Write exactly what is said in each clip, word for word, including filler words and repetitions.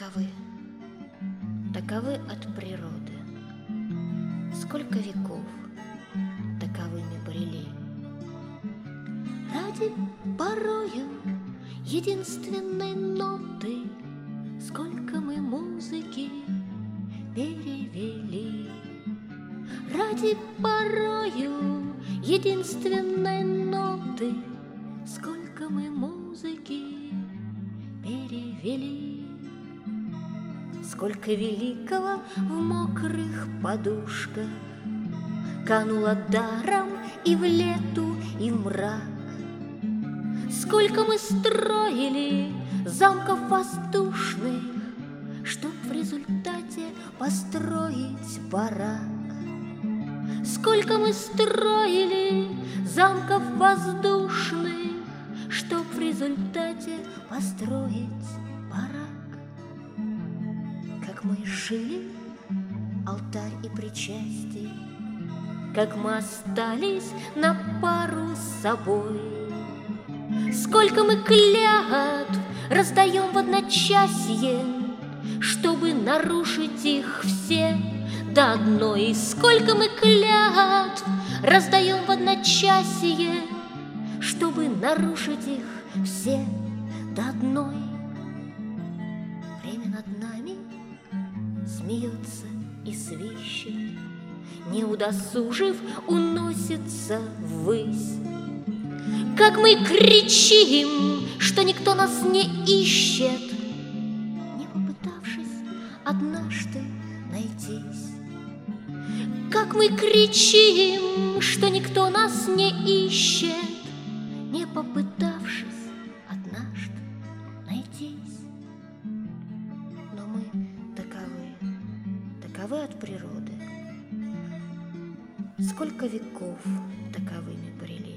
таковы, таковы от природы. Сколько веков таковыми брели. Ради порою единственной ноты сколько мы музыки перевели. Ради порою единственной ноты сколько мы музыки перевели. Сколько великого в мокрых подушках кануло даром и в лету, и в мрак. Сколько мы строили замков воздушных, чтоб в результате построить барак. Сколько мы строили замков воздушных, чтоб в результате построить барак. Как мы шили алтарь и причастие, как мы остались на пару с собой. Сколько мы клятв раздаем в одночасье, чтобы нарушить их все до одной. Сколько мы клятв раздаем в одночасье, чтобы нарушить их все до одной. Время над нами смеется и свищет, не удосужив, уносится ввысь. Как мы кричим, что никто нас не ищет, не попытавшись однажды найтись. Как мы кричим, что никто нас не ищет, не попытавшись однажды найтись. Но мы таковы, таковы от природы. Сколько веков таковыми брели.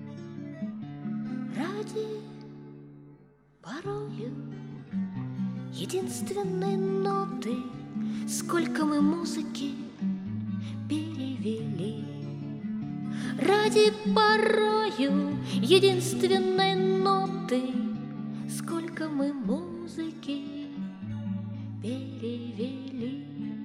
Ради порою единственной ноты сколько мы музыки перевели. Ради порою единственной ноты сколько мы музыки перевели.